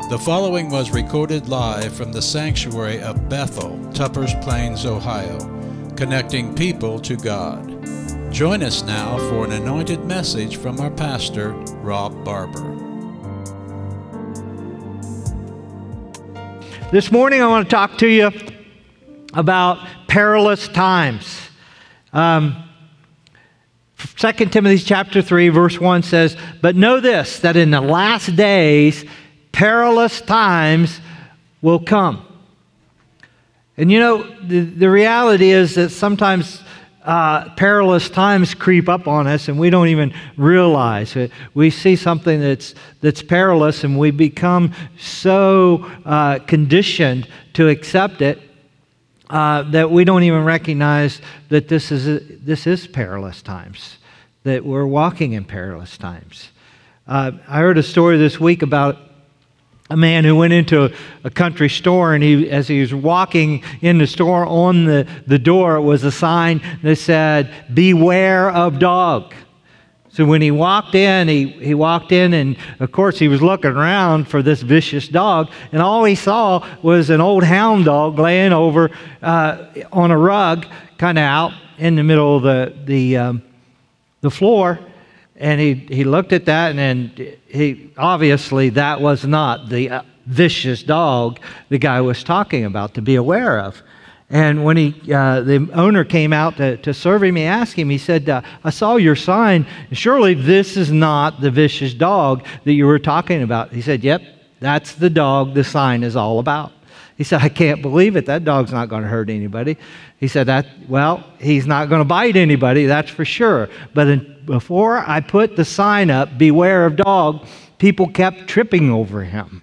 The following was recorded live from the sanctuary of Bethel, Tuppers Plains, Ohio, connecting people to God. Join us now for an anointed message from our pastor, Rob Barber. This morning I want to talk to you about perilous times. 2 Timothy chapter 3, verse 1 says, "But know this, that in the last days perilous times will come." And you know, the reality is that sometimes perilous times creep up on us and we don't even realize it. We see something that's perilous and we become so conditioned to accept it that we don't even recognize that this is perilous times, that we're walking in perilous times. I heard a story this week about a man who went into a country store, and as he was walking in the store, on the door was a sign that said, "Beware of dog." So when he walked in, he walked in, and of course he was looking around for this vicious dog, and all he saw was an old hound dog laying over on a rug, kind of out in the middle of the floor. And he looked at that, and he obviously that was not the vicious dog the guy was talking about to be aware of. And when the owner came out to serve him, he asked him, he said, "I saw your sign. Surely this is not the vicious dog that you were talking about." He said, "Yep, that's the dog the sign is all about." He said, "I can't believe it. That dog's not going to hurt anybody." He said, he's not going to bite anybody, that's for sure. But before I put the sign up, "Beware of dog," people kept tripping over him.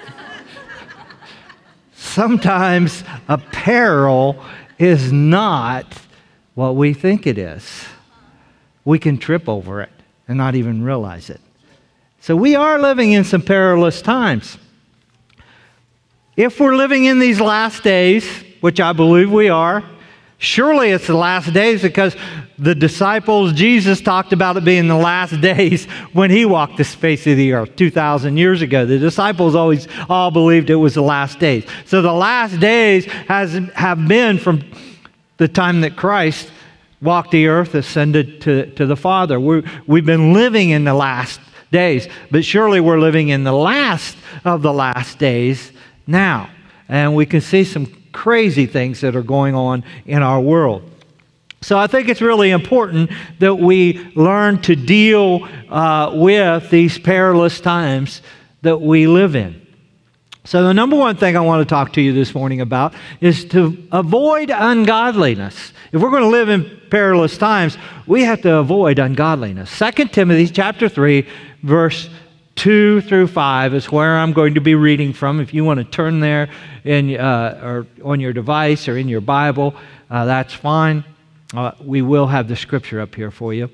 Sometimes a peril is not what we think it is. We can trip over it and not even realize it. So we are living in some perilous times. If we're living in these last days, which I believe we are, surely it's the last days, because the disciples, Jesus talked about it being the last days when he walked the face of the earth 2,000 years ago. The disciples always all believed it was the last days. So the last days have been from the time that Christ walked the earth, ascended to the Father. We've been living in the last days, but surely we're living in the last of the last days now. And we can see some crazy things that are going on in our world. So I think it's really important that we learn to deal with these perilous times that we live in. So the number one thing I want to talk to you this morning about is to avoid ungodliness. If we're going to live in perilous times, we have to avoid ungodliness. 2 Timothy chapter 3, verse 2 through 5 is where I'm going to be reading from. If you want to turn there or on your device or in your Bible, that's fine. We will have the scripture up here for you.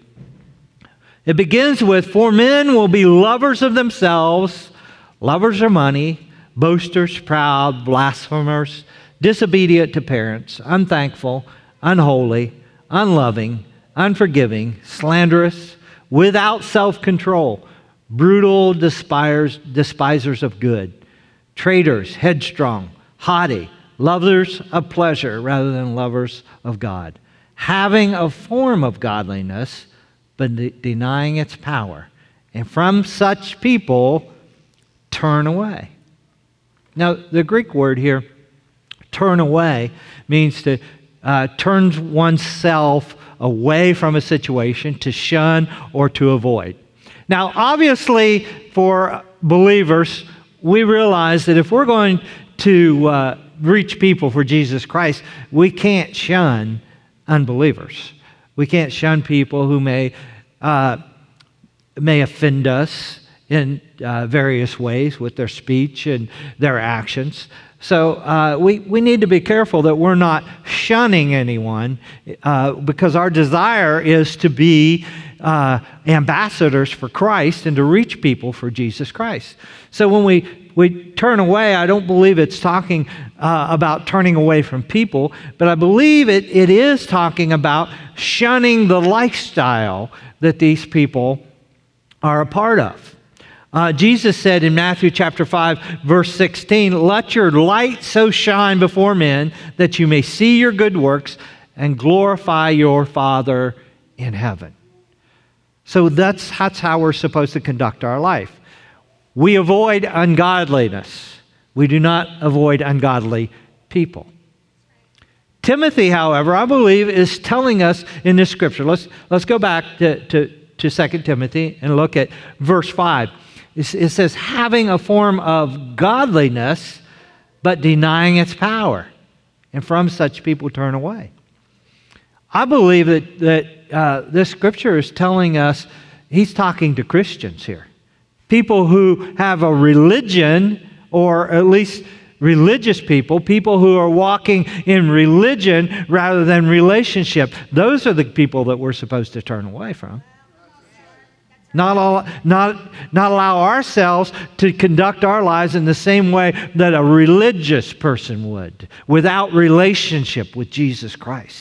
It begins with, "For men will be lovers of themselves, lovers of money, boasters, proud, blasphemers, disobedient to parents, unthankful, unholy, unloving, unforgiving, slanderous, without self-control, brutal, despisers of good, traitors, headstrong, haughty, lovers of pleasure rather than lovers of God, having a form of godliness, but denying its power. And from such people, turn away." Now, the Greek word here, turn away, means to turn oneself away from a situation, to shun or to avoid. Now, obviously, for believers, we realize that if we're going to reach people for Jesus Christ, we can't shun unbelievers. We can't shun people who may offend us in various ways with their speech and their actions. So we need to be careful that we're not shunning anyone because our desire is to be ambassadors for Christ and to reach people for Jesus Christ. So when we turn away, I don't believe it's talking about turning away from people, but I believe it is talking about shunning the lifestyle that these people are a part of. Jesus said in Matthew chapter 5, verse 16, "Let your light so shine before men that you may see your good works and glorify your Father in heaven." So that's how we're supposed to conduct our life. We avoid ungodliness. We do not avoid ungodly people. Timothy, however, I believe is telling us in this scripture. Let's go back to 2 Timothy and look at verse 5. It says, "Having a form of godliness, but denying its power. And from such people turn away." I believe that this scripture is telling us, he's talking to Christians here. People who have a religion, or at least religious people who are walking in religion rather than relationship. Those are the people that we're supposed to turn away from. Not allow ourselves to conduct our lives in the same way that a religious person would, without relationship with Jesus Christ.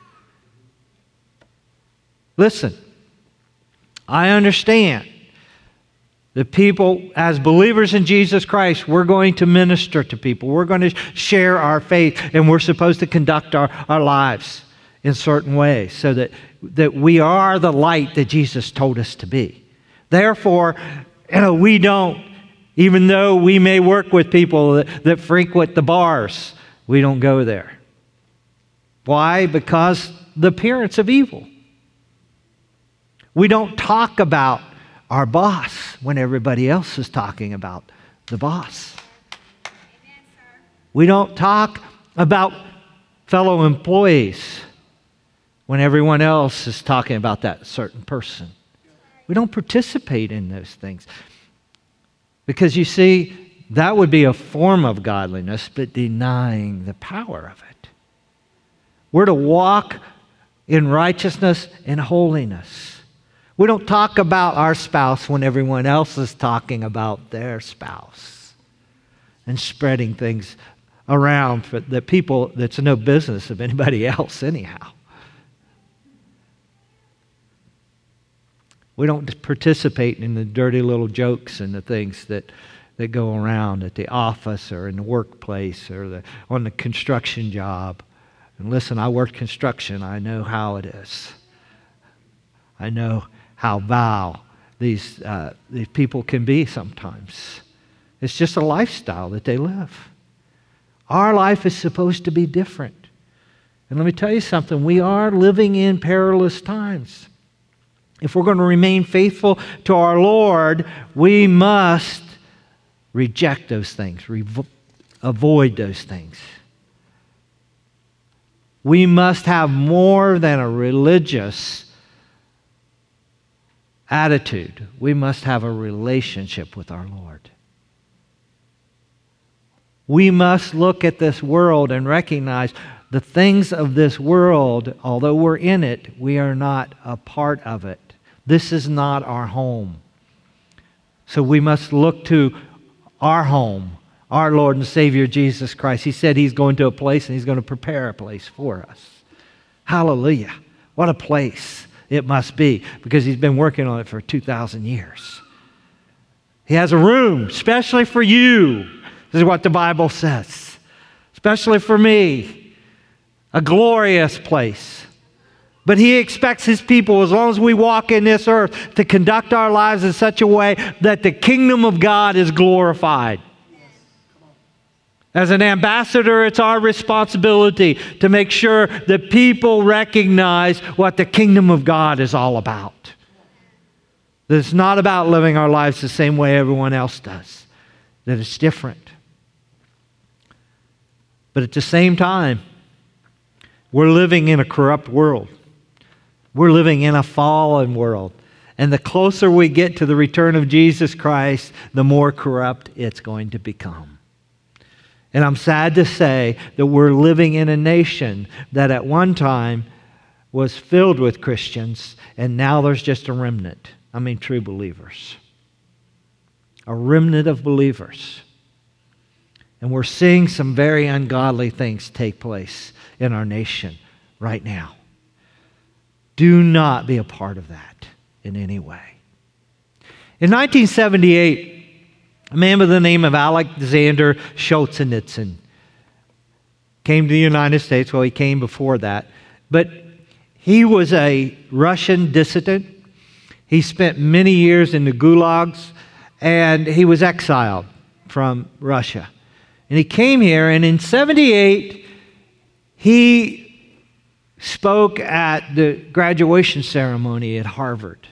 Listen, I understand that people, as believers in Jesus Christ, we're going to minister to people. We're going to share our faith, and we're supposed to conduct our lives in certain ways so that we are the light that Jesus told us to be. Therefore, we don't, even though we may work with people that frequent the bars, we don't go there. Why? Because the appearance of evil. We don't talk about our boss when everybody else is talking about the boss. We don't talk about fellow employees when everyone else is talking about that certain person. We don't participate in those things. Because you see, that would be a form of godliness, but denying the power of it. We're to walk in righteousness and holiness. We don't talk about our spouse when everyone else is talking about their spouse and spreading things around for the people that's no business of anybody else anyhow. We don't participate in the dirty little jokes and the things that go around at the office or in the workplace or on the construction job. And listen, I work construction. I know how it is. I know how vile these people can be sometimes. It's just a lifestyle that they live. Our life is supposed to be different. And let me tell you something, we are living in perilous times. If we're going to remain faithful to our Lord, we must reject those things, avoid those things. We must have more than a religious attitude. We must have a relationship with our Lord. We must look at this world and recognize the things of this world, although we're in it, we are not a part of it. This is not our home. So we must look to our home, our Lord and Savior Jesus Christ. He said He's going to a place and He's going to prepare a place for us. Hallelujah. What a place it must be, because He's been working on it for 2,000 years. He has a room especially for you. This is what the Bible says. Especially for me. A glorious place. But He expects His people, as long as we walk in this earth, to conduct our lives in such a way that the kingdom of God is glorified. As an ambassador, it's our responsibility to make sure that people recognize what the kingdom of God is all about. That it's not about living our lives the same way everyone else does. That it's different. But at the same time, we're living in a corrupt world. We're living in a fallen world. And the closer we get to the return of Jesus Christ, the more corrupt it's going to become. And I'm sad to say that we're living in a nation that at one time was filled with Christians, and now there's just a remnant. I mean, true believers. A remnant of believers. And we're seeing some very ungodly things take place in our nation right now. Do not be a part of that in any way. In 1978, a man by the name of Alexander Solzhenitsyn came to the United States. Well, he came before that. But he was a Russian dissident. He spent many years in the gulags, and he was exiled from Russia. And he came here, and in 78, he spoke at the graduation ceremony at Harvard.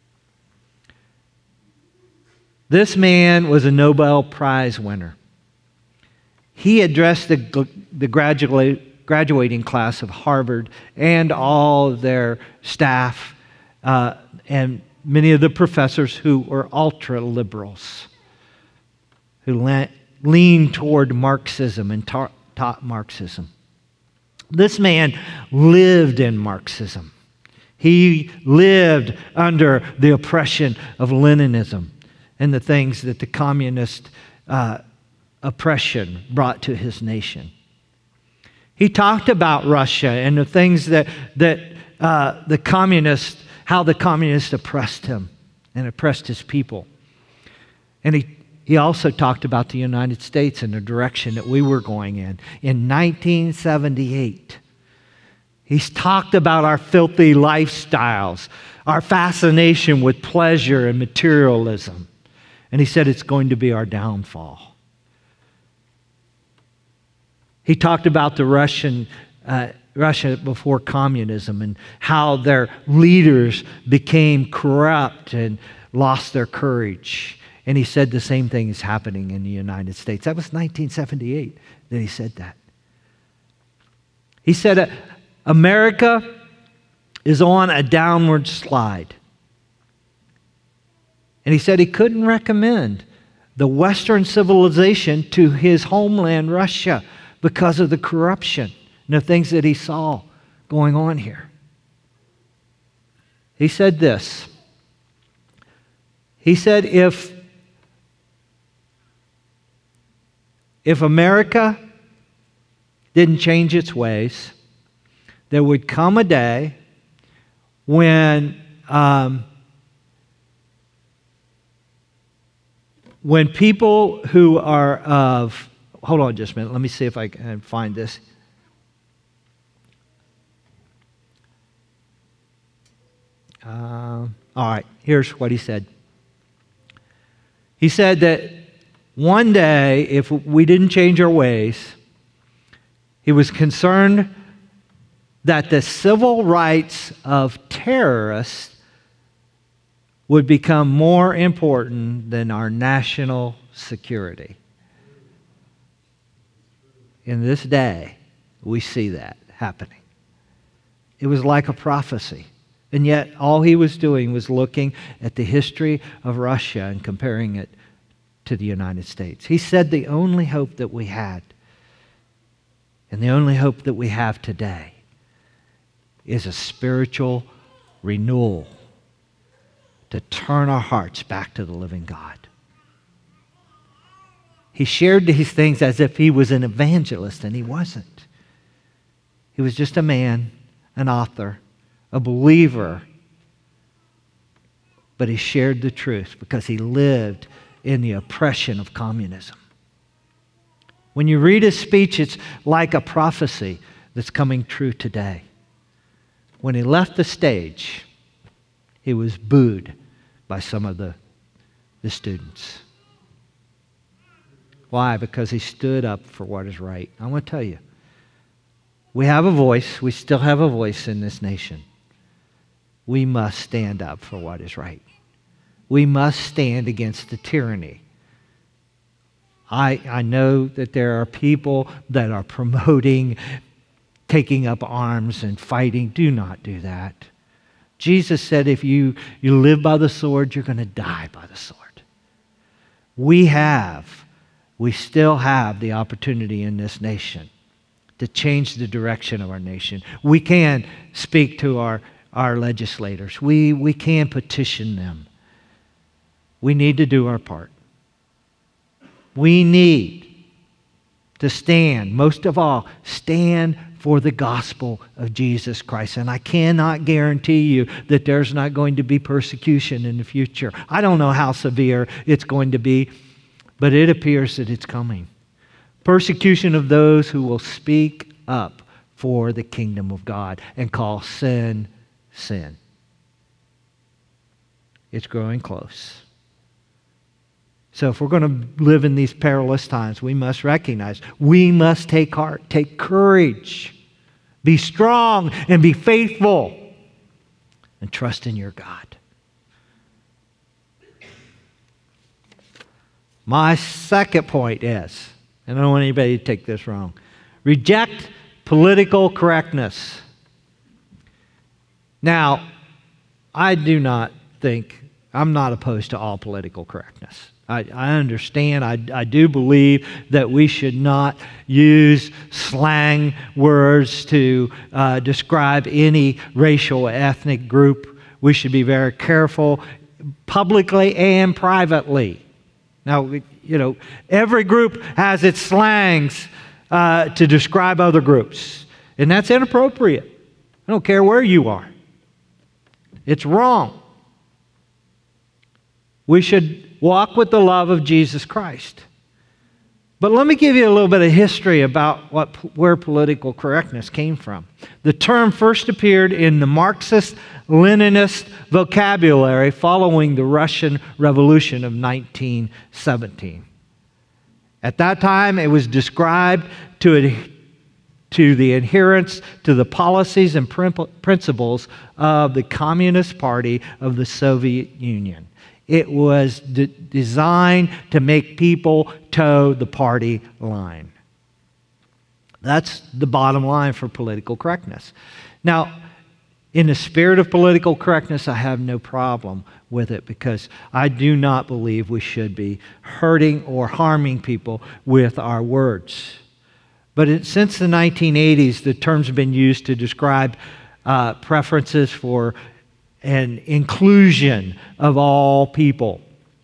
This man was a Nobel Prize winner. He addressed the graduating class of Harvard and all of their staff and many of the professors who were ultra-liberals, who leaned toward Marxism and taught Marxism. This man lived in Marxism. He lived under the oppression of Leninism and the things that the communist oppression brought to his nation. He talked about Russia and the things that the communists, how the communists oppressed him and oppressed his people. And he also talked about the United States and the direction that we were going in. In 1978, he's talked about our filthy lifestyles, our fascination with pleasure and materialism. And he said it's going to be our downfall. He talked about the Russia before communism and how their leaders became corrupt and lost their courage. And he said the same thing is happening in the United States. That was 1978 that he said that. He said America is on a downward slide. And he said he couldn't recommend the Western civilization to his homeland, Russia, because of the corruption and the things that he saw going on here. He said this. He said, if America didn't change its ways, there would come a day when people who are of, hold on just a minute, let me see if I can find this. All right, here's what he said. He said that one day, if we didn't change our ways, he was concerned that the civil rights of terrorists would become more important than our national security. In this day, we see that happening. It was like a prophecy. And yet, all he was doing was looking at the history of Russia and comparing it to the United States. He said the only hope that we had, and the only hope that we have today, is a spiritual renewal to turn our hearts back to the living God. He shared these things as if he was an evangelist, and he wasn't. He was just a man, an author, a believer, but he shared the truth because he lived in the oppression of communism. When you read his speech, it's like a prophecy that's coming true today. When he left the stage, he was booed by some of the students. Why? Because he stood up for what is right. I want to tell you, we have a voice. We still have a voice in this nation. We must stand up for what is right. We must stand against the tyranny. I know that there are people that are promoting taking up arms and fighting. Do not do that. Jesus said if you live by the sword, you're going to die by the sword. We still have the opportunity in this nation to change the direction of our nation. We can speak to our legislators. We can petition them. We need to do our part. We need to stand, most of all, stand for the gospel of Jesus Christ. And I cannot guarantee you that there's not going to be persecution in the future. I don't know how severe it's going to be, but it appears that it's coming. Persecution of those who will speak up for the kingdom of God and call sin, sin. It's growing close. So if we're going to live in these perilous times, we must recognize, we must take heart, take courage, be strong and be faithful, and trust in your God. My second point is, and I don't want anybody to take this wrong, reject political correctness. Now, I do not think, I'm not opposed to all political correctness. I understand, I do believe that we should not use slang words to describe any racial or ethnic group. We should be very careful publicly and privately. Now, every group has its slangs to describe other groups, and that's inappropriate. I don't care where you are. It's wrong. We should walk with the love of Jesus Christ. But let me give you a little bit of history about where political correctness came from. The term first appeared in the Marxist-Leninist vocabulary following the Russian Revolution of 1917. At that time, it was described to the adherents to the policies and principles of the Communist Party of the Soviet Union. It was designed to make people toe the party line. That's the bottom line for political correctness. Now, in the spirit of political correctness, I have no problem with it because I do not believe we should be hurting or harming people with our words. But since the 1980s, the term's been used to describe preferences for and inclusion of all people.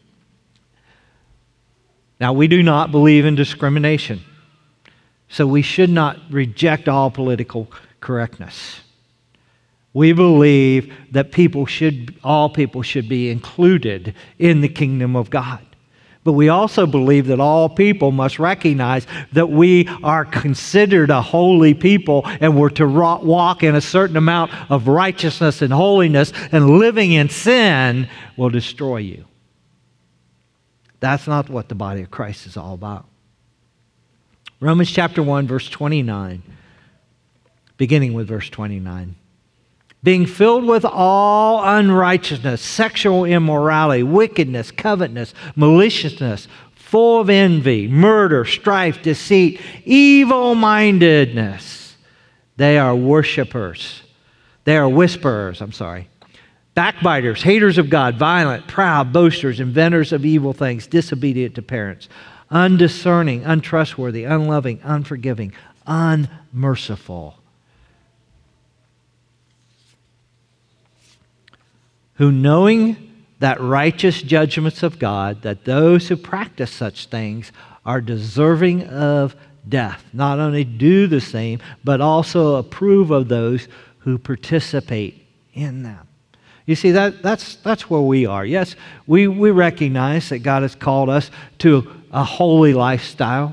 Now, we do not believe in discrimination, so we should not reject all political correctness. We believe that all people should be included in the kingdom of God. But we also believe that all people must recognize that we are considered a holy people and we're to walk in a certain amount of righteousness and holiness, and living in sin will destroy you. That's not what the body of Christ is all about. Romans chapter 1, verse 29, beginning with verse 29. Being filled with all unrighteousness, sexual immorality, wickedness, covetousness, maliciousness, full of envy, murder, strife, deceit, evil-mindedness. They are whisperers, backbiters, haters of God, violent, proud, boasters, inventors of evil things, disobedient to parents, undiscerning, untrustworthy, unloving, unforgiving, unmerciful. Who, knowing that righteous judgments of God, that those who practice such things are deserving of death, not only do the same, but also approve of those who participate in them. You see, that's where we are. Yes, we recognize that God has called us to a holy lifestyle,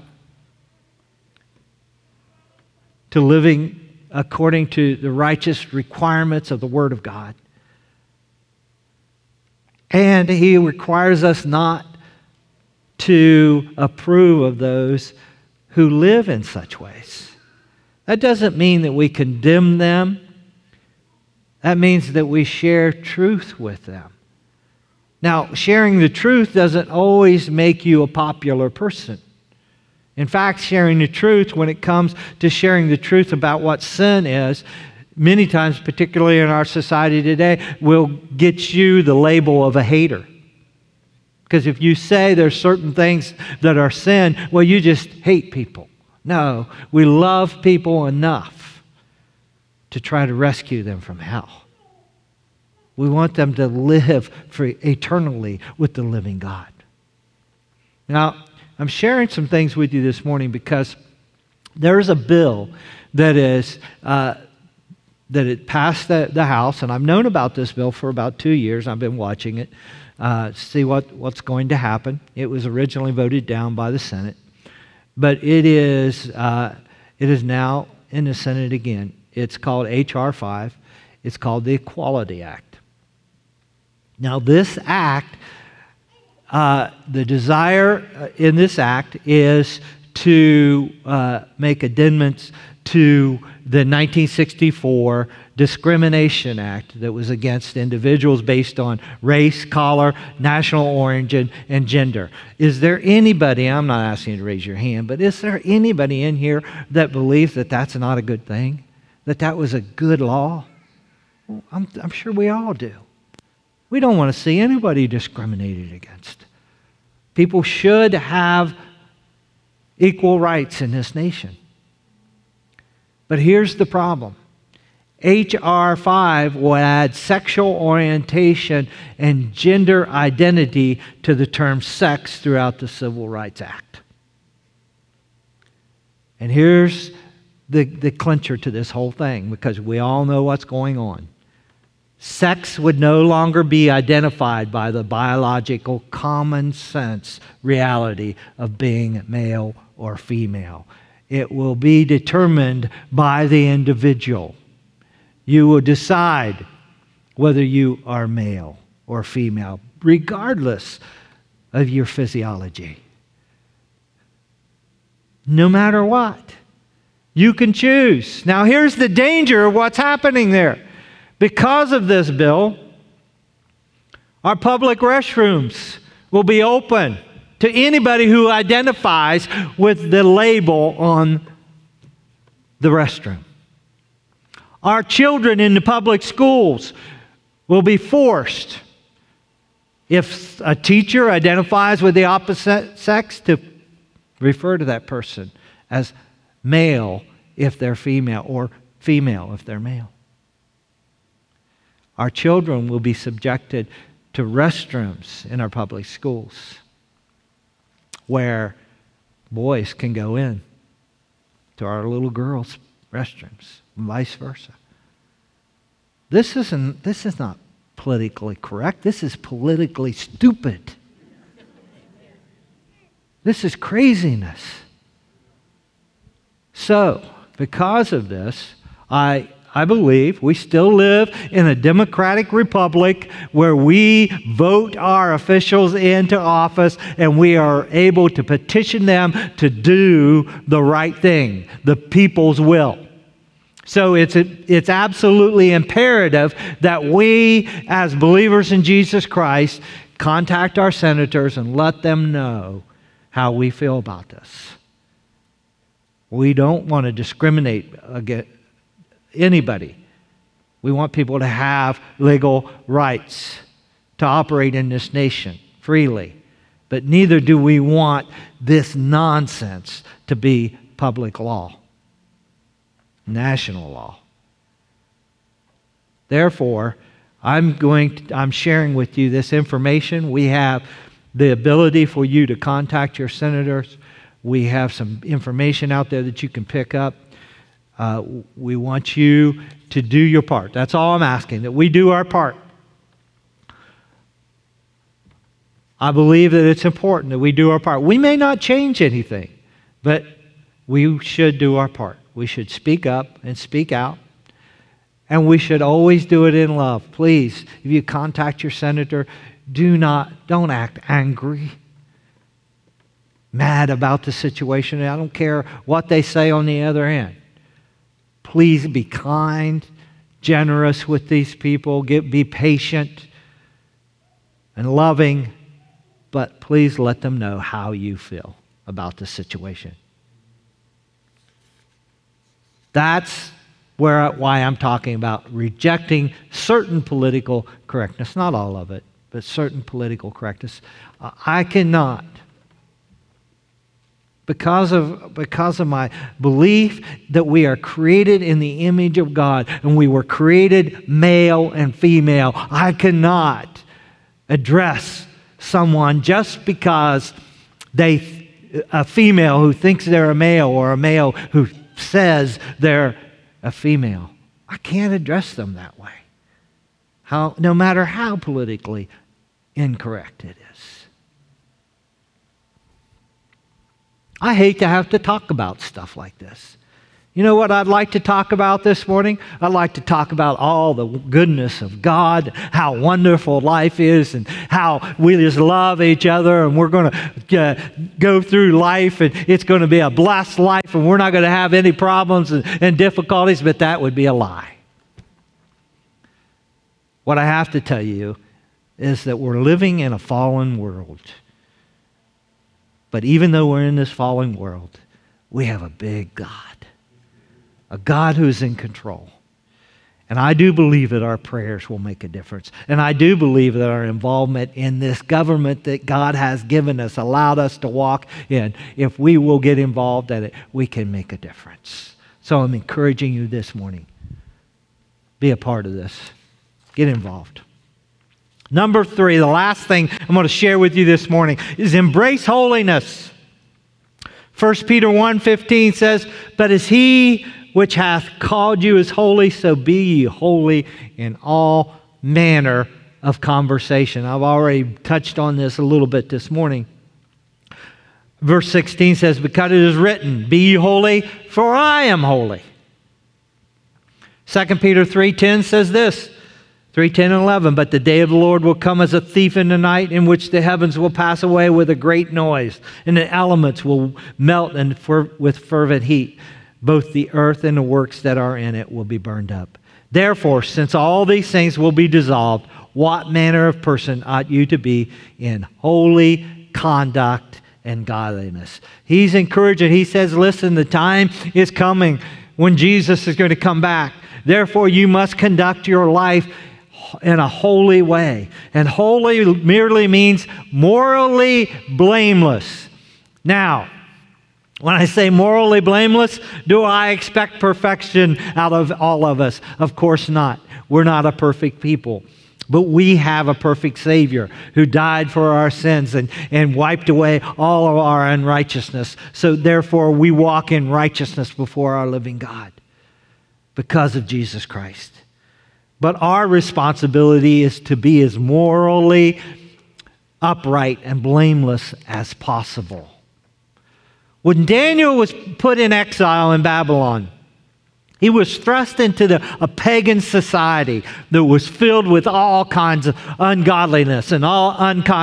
to living according to the righteous requirements of the Word of God. And He requires us not to approve of those who live in such ways. That doesn't mean that we condemn them. That means that we share truth with them. Now, sharing the truth doesn't always make you a popular person. In fact, sharing the truth, when it comes to sharing the truth about what sin is, many times, particularly in our society today, will get you the label of a hater. Because if you say there's certain things that are sin, well, you just hate people. No, we love people enough to try to rescue them from hell. We want them to live for eternally with the living God. Now, I'm sharing some things with you this morning because There's a bill that it passed the House, and I've known about this bill for about 2 years. I've been watching it, see what's going to happen. It was originally voted down by the Senate, but it is now in the Senate again. It's called H.R. 5. It's called the Equality Act. Now, this act, the desire in this act is to make amendments to the 1964 Discrimination Act that was against individuals based on race, color, national origin, and gender. Is there anybody, I'm not asking you to raise your hand, but is there anybody in here that believes that that's not a good thing? That was a good law? Well, I'm sure we all do. We don't want to see anybody discriminated against. People should have equal rights in this nation. But here's the problem. H.R. 5 will add sexual orientation and gender identity to the term sex throughout the Civil Rights Act. And here's the clincher to this whole thing, because we all know what's going on. Sex would no longer be identified by the biological common sense reality of being male or female. It will be determined by the individual. You will decide whether you are male or female, regardless of your physiology. No matter what, you can choose. Now, here's the danger of what's happening there. Because of this bill, our public restrooms will be open to anybody who identifies with the label on the restroom. Our children in the public schools will be forced, if a teacher identifies with the opposite sex, to refer to that person as male if they're female, or female if they're male. Our children will be subjected to restrooms in our public schools where boys can go in to our little girls' restrooms, and vice versa. This is not politically correct. This is politically stupid. This is craziness. So, because of this, I believe we still live in a democratic republic where we vote our officials into office and we are able to petition them to do the right thing, the people's will. So it's absolutely imperative that we, as believers in Jesus Christ, contact our senators and let them know how we feel about this. We don't want to discriminate against anybody. We want people to have legal rights to operate in this nation freely. But neither do we want this nonsense to be public law, national law. Therefore, I'm sharing with you this information. We have the ability for you to contact your senators. We have some information out there that you can pick up. We want you to do your part. That's all I'm asking, that we do our part. I believe that it's important that we do our part. We may not change anything, but we should do our part. We should speak up and speak out, and we should always do it in love. Please, if you contact your senator, don't act angry, mad about the situation. I don't care what they say on the other end. Please be kind, generous with these people. Be patient and loving, but please let them know how you feel about the situation. That's why I'm talking about rejecting certain political correctness. Not all of it, but certain political correctness. I cannot, because of my belief that we are created in the image of God and we were created male and female, I cannot address someone just because they a female who thinks they're a male or a male who says they're a female. I can't address them that way. No matter how politically incorrect it is. I hate to have to talk about stuff like this. You know what I'd like to talk about this morning? I'd like to talk about all the goodness of God, how wonderful life is, and how we just love each other, and we're going to go through life, and it's going to be a blessed life, and we're not going to have any problems and difficulties, but that would be a lie. What I have to tell you is that we're living in a fallen world. But even though we're in this fallen world, we have a big God. A God who's in control. And I do believe that our prayers will make a difference. And I do believe that our involvement in this government that God has given us, allowed us to walk in, if we will get involved in it, we can make a difference. So I'm encouraging you this morning. Be a part of this. Get involved. Number 3, the last thing I'm going to share with you this morning is embrace holiness. 1 Peter 1:15 says, "But as he which hath called you is holy, so be ye holy in all manner of conversation." I've already touched on this a little bit this morning. Verse 16 says, "Because it is written, be ye holy, for I am holy." 2 Peter 3:10 says this, 3:10 and 11, "But the day of the Lord will come as a thief in the night, in which the heavens will pass away with a great noise, and the elements will melt with fervent heat. Both the earth and the works that are in it will be burned up. Therefore, since all these things will be dissolved, what manner of person ought you to be in holy conduct and godliness?" He's encouraging. He says, listen, the time is coming when Jesus is going to come back. Therefore, you must conduct your life in a holy way. And holy merely means morally blameless. Now, when I say morally blameless, do I expect perfection out of all of us? Of course not. We're not a perfect people. But we have a perfect Savior who died for our sins and wiped away all of our unrighteousness. So therefore, we walk in righteousness before our living God because of Jesus Christ. But our responsibility is to be as morally upright and blameless as possible. When Daniel was put in exile in Babylon, he was thrust into a pagan society that was filled with all kinds of ungodliness and all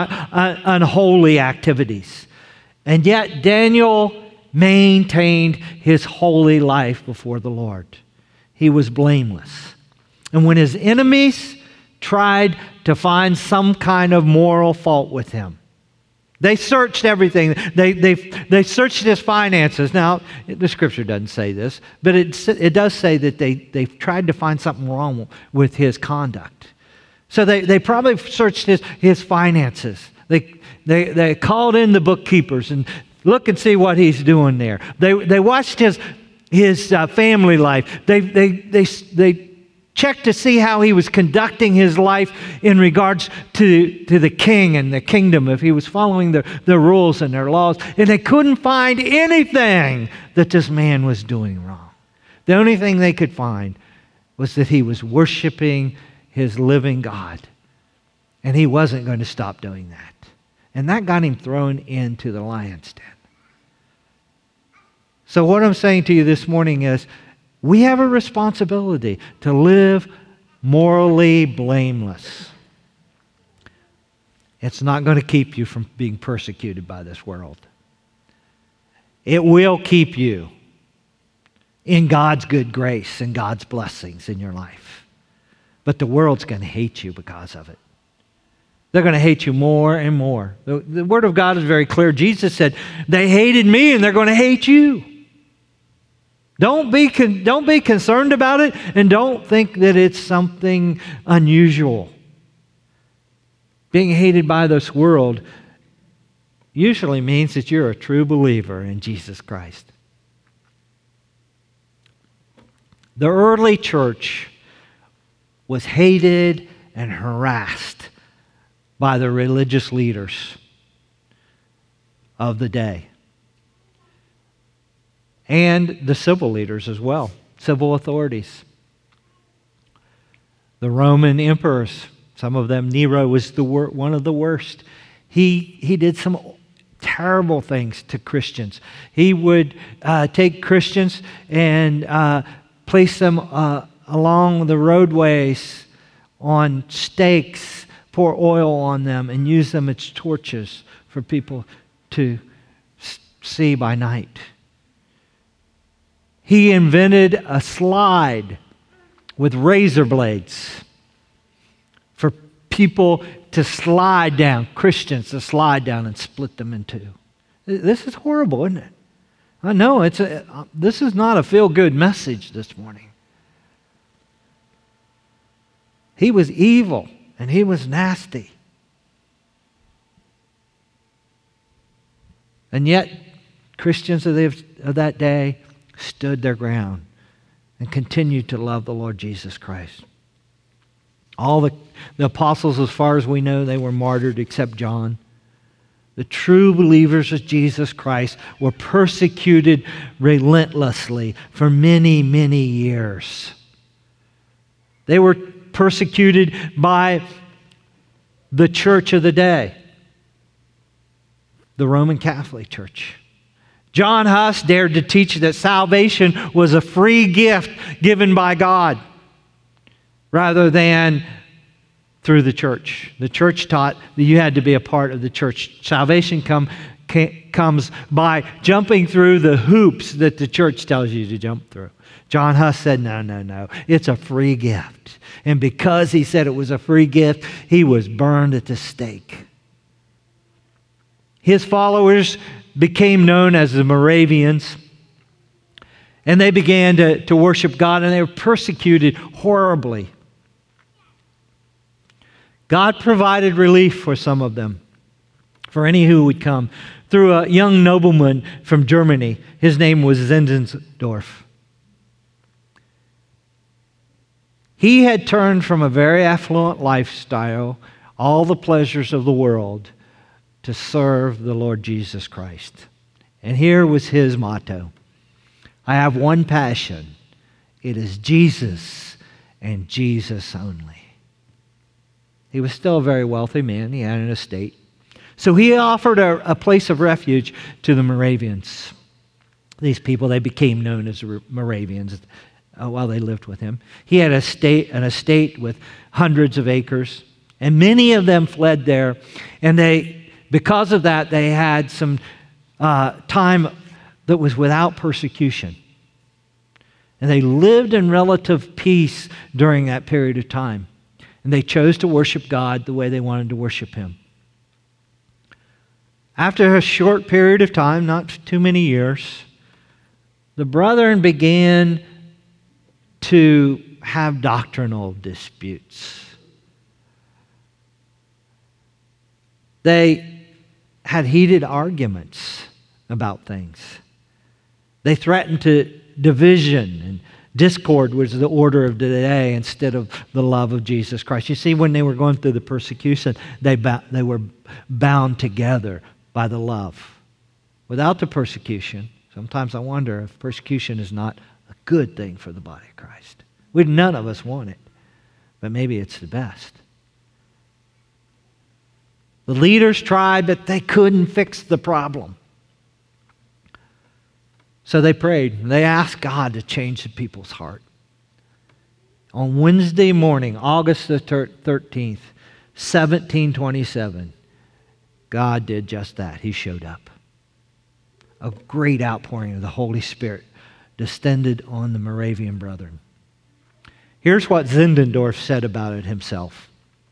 unholy activities. And yet Daniel maintained his holy life before the Lord. He was blameless. And when his enemies tried to find some kind of moral fault with him, they searched everything. They searched his finances. Now, the scripture doesn't say this, but it does say that they tried to find something wrong with his conduct. So they probably searched his finances. They called in the bookkeepers and look and see what he's doing there. They watched his family life. They checked to see how he was conducting his life in regards to the king and the kingdom, if he was following the rules and their laws. And they couldn't find anything that this man was doing wrong. The only thing they could find was that he was worshiping his living God. And he wasn't going to stop doing that. And that got him thrown into the lion's den. So what I'm saying to you this morning is, we have a responsibility to live morally blameless. It's not going to keep you from being persecuted by this world. It will keep you in God's good grace and God's blessings in your life. But the world's going to hate you because of it. They're going to hate you more and more. The Word of God is very clear. Jesus said, they hated me and they're going to hate you. Don't be concerned about it, and don't think that it's something unusual. Being hated by this world usually means that you're a true believer in Jesus Christ. The early church was hated and harassed by the religious leaders of the day. and the civil leaders as well, civil authorities. The Roman emperors, some of them, Nero was one of the worst. He did some terrible things to Christians. He would take Christians and place them along the roadways on stakes, pour oil on them, and use them as torches for people to see by night. He invented a slide with razor blades for people to slide down, Christians to slide down and split them in two. This is horrible, isn't it? I know this is not a feel-good message this morning. He was evil and he was nasty. And yet, Christians of that day stood their ground and continued to love the Lord Jesus Christ. All the apostles, as far as we know, they were martyred except John. The true believers of Jesus Christ were persecuted relentlessly for many, many years. They were persecuted by the church of the day, the Roman Catholic Church. John Huss dared to teach that salvation was a free gift given by God rather than through the church. The church taught that you had to be a part of the church. Salvation comes by jumping through the hoops that the church tells you to jump through. John Huss said, no. It's a free gift. And because he said it was a free gift, he was burned at the stake. His followers became known as the Moravians. And they began to worship God, and they were persecuted horribly. God provided relief for some of them, for any who would come, through a young nobleman from Germany. His name was Zinzendorf. He had turned from a very affluent lifestyle, all the pleasures of the world, to serve the Lord Jesus Christ. And here was his motto: I have one passion. It is Jesus and Jesus only. He was still a very wealthy man. He had an estate. So he offered a place of refuge to the Moravians. These people, they became known as Moravians while they lived with him. He had an estate with hundreds of acres, and many of them fled there. And because of that, they had some time that was without persecution. And they lived in relative peace during that period of time. And they chose to worship God the way they wanted to worship Him. After a short period of time, not too many years, the brethren began to have doctrinal disputes. They had heated arguments about things. They threatened to division, and discord was the order of the day instead of the love of Jesus Christ. You see, when they were going through the persecution, they were bound together by the love. Without the persecution, sometimes I wonder if persecution is not a good thing for the body of Christ. None of us want it, but maybe it's the best. The leaders tried, but they couldn't fix the problem. So they prayed. They asked God to change the people's heart. On Wednesday morning, August the 13th, 1727, God did just that. He showed up. A great outpouring of the Holy Spirit descended on the Moravian brethren. Here's what Zinzendorf said about it himself.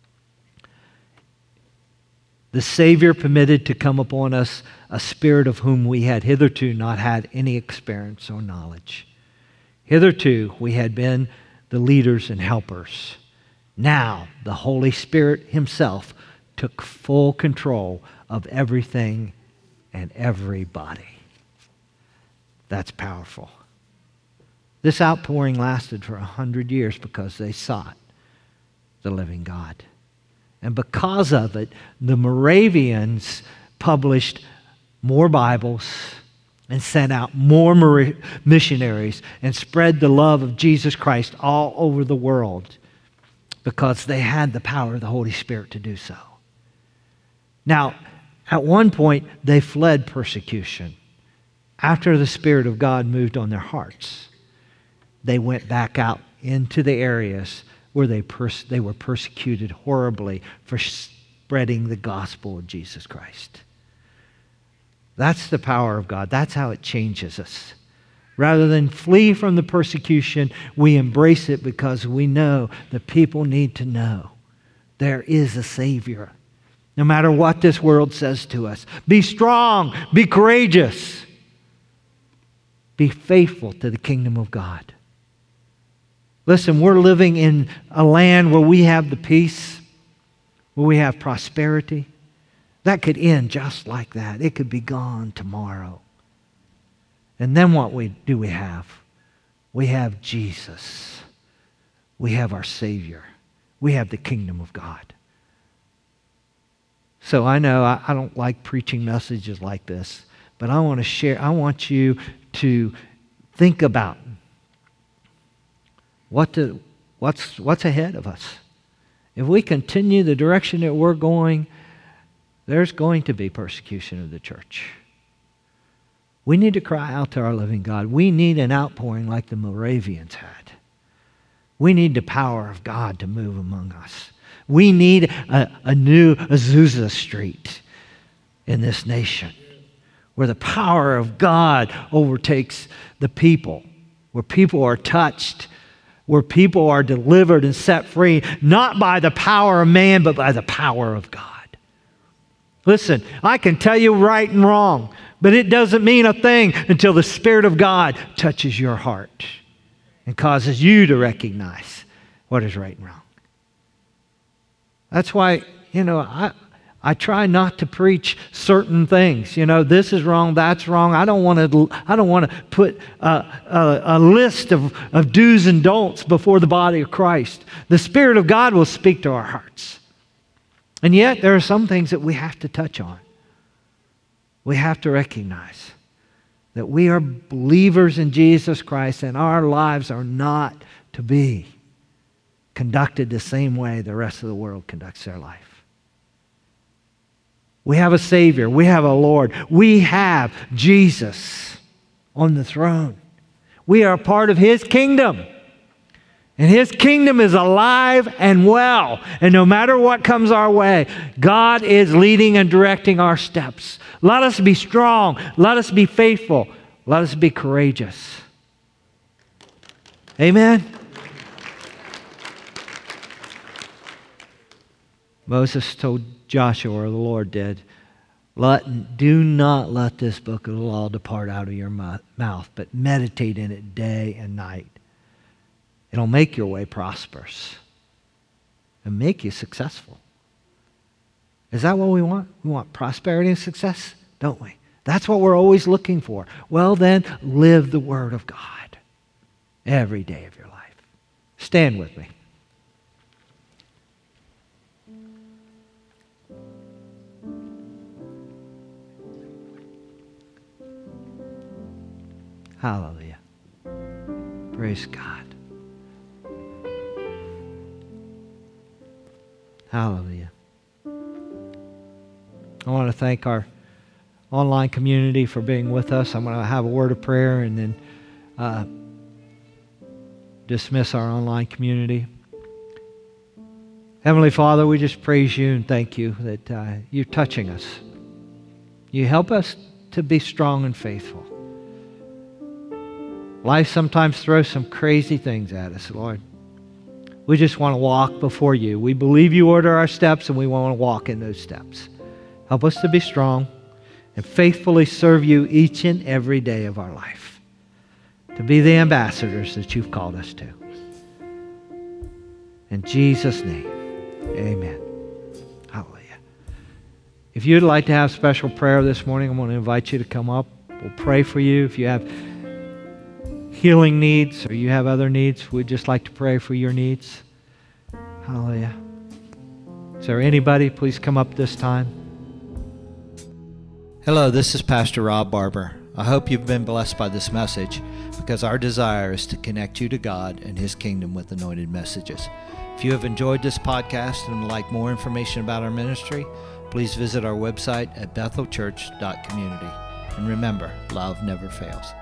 The Savior permitted to come upon us a spirit of whom we had hitherto not had any experience or knowledge. Hitherto we had been the leaders and helpers. Now the Holy Spirit Himself took full control of everything and everybody. That's powerful. This outpouring lasted for 100 years because they sought the living God. And because of it, the Moravians published more Bibles, and sent out more missionaries and spread the love of Jesus Christ all over the world because they had the power of the Holy Spirit to do so. Now, at one point, they fled persecution. After the Spirit of God moved on their hearts, they went back out into the areas where they were persecuted horribly for spreading the gospel of Jesus Christ. That's the power of God. That's how it changes us. Rather than flee from the persecution, we embrace it because we know the people need to know there is a Savior. No matter what this world says to us, be strong, be courageous, be faithful to the kingdom of God. Listen, we're living in a land where we have the peace, where we have prosperity. That could end just like that. It could be gone tomorrow. And then what do we have? We have Jesus. We have our Savior. We have the kingdom of God. So I know I don't like preaching messages like this, but I want to share. I want you to think about what's ahead of us. If we continue the direction that we're going, there's going to be persecution of the church. We need to cry out to our living God. We need an outpouring like the Moravians had. We need the power of God to move among us. We need a new Azusa Street in this nation where the power of God overtakes the people, where people are touched, where people are delivered and set free, not by the power of man, but by the power of God. Listen, I can tell you right and wrong, but it doesn't mean a thing until the Spirit of God touches your heart and causes you to recognize what is right and wrong. That's why, I try not to preach certain things. This is wrong, that's wrong. I don't want to put a list of do's and don'ts before the body of Christ. The Spirit of God will speak to our hearts. And yet there are some things that we have to touch on. We have to recognize that we are believers in Jesus Christ and our lives are not to be conducted the same way the rest of the world conducts their life. We have a Savior. We have a Lord. We have Jesus on the throne. We are a part of His kingdom. And His kingdom is alive and well. And no matter what comes our way, God is leading and directing our steps. Let us be strong. Let us be faithful. Let us be courageous. Amen? Moses told Joshua, or the Lord did, do not let this book of the law depart out of your mouth, but meditate in it day and night. It'll make your way prosperous and make you successful. Is that what we want? We want prosperity and success, don't we? That's what we're always looking for. Well then, live the Word of God every day of your life. Stand with me. Hallelujah. Praise God. Hallelujah. I want to thank our online community for being with us. I'm going to have a word of prayer and then dismiss our online community. Heavenly Father, we just praise you and thank you that you're touching us. You help us to be strong and faithful. Life sometimes throws some crazy things at us, Lord. We just want to walk before you. We believe you order our steps and we want to walk in those steps. Help us to be strong and faithfully serve you each and every day of our life. To be the ambassadors that you've called us to. In Jesus' name, amen. Hallelujah. If you'd like to have special prayer this morning, I'm going to invite you to come up. We'll pray for you. If you have healing needs or you have other needs, we'd just like to pray for your needs. Hallelujah. Is there anybody? Please come up this time. Hello, this is Pastor Rob Barber. I hope you've been blessed by this message, because our desire is to connect you to God and His kingdom with anointed messages. If you have enjoyed this podcast and would like more information about our ministry, please visit our website at bethelchurch.community. And remember, love never fails.